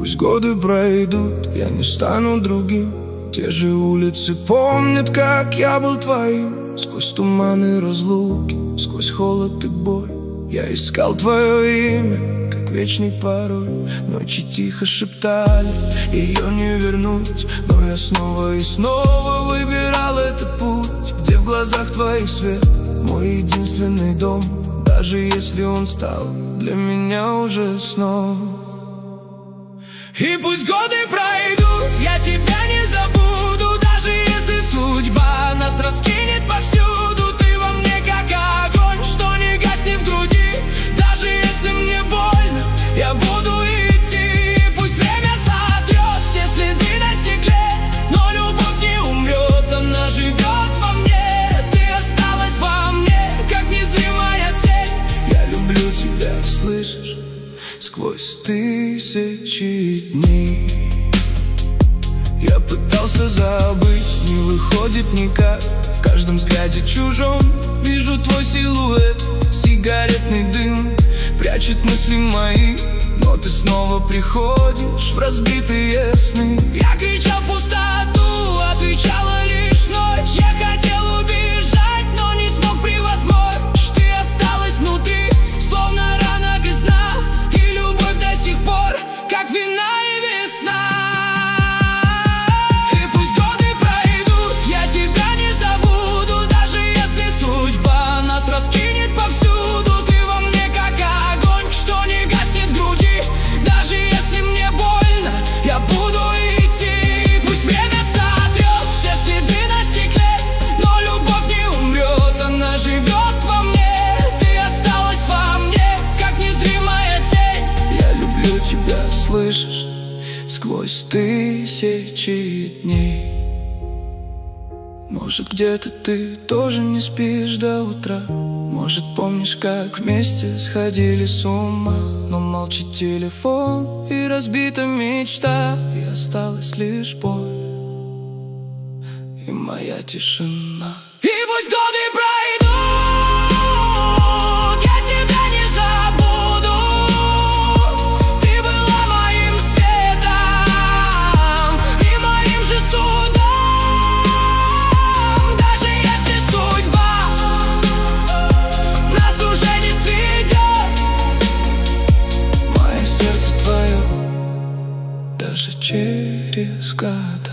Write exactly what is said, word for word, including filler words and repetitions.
пусть годы пройдут, я не стану другим. Те же улицы помнят, как я был твоим. Сквозь туманы разлуки, сквозь холод и боль я искал твое имя, как вечный пароль. Ночи тихо шептали, ее не вернуть, но я снова и снова выбирал этот путь, где в глазах твоих свет, мой единственный дом, даже если он стал для меня уже сном. И пусть годы пройдут, я тебя не забуду, даже если судьба нас раскинет повсюду. Ты во мне как огонь, что не гаснет в груди, даже если мне больно, я буду идти. Пусть время сотрет все следы на стекле, но любовь не умрет, она живет во мне. Ты осталась во мне, как незримая тень. Я люблю тебя, слышишь, сквозь тысячи дней. Я пытался забыть, не выходит никак. В каждом взгляде чужом вижу твой силуэт. Сигаретный дым прячет мысли мои, но ты снова приходишь в разбитые сны. Я кричал в пустоту, отвечала лишь ночь. Я хотел убежать, но не смог превозмочь. Ты осталась внутри, словно рана без дна, и любовь до сих пор, как вина и весна. И пусть годы пройдут, я тебя не забуду, даже если судьба нас раскинет повсюду. Ты во мне как огонь, что не гаснет в груди, даже если мне больно, я буду идти. Пусть время сотрет все следы на стекле, но любовь не умрет, она живет во мне. Ты осталась во мне, как незримая тень. Я люблю тебя, слышишь, сквозь тысячи дней. Может, где-то ты тоже не спишь до утра, может, помнишь, как вместе сходили с ума, но молчит телефон и разбита мечта, и осталась лишь боль и моя тишина. И пусть годы пройдут, я тебя не забуду. Ты была моим светом и моим же судом, даже если судьба нас уже не сведет. Мое сердце твое даже через года.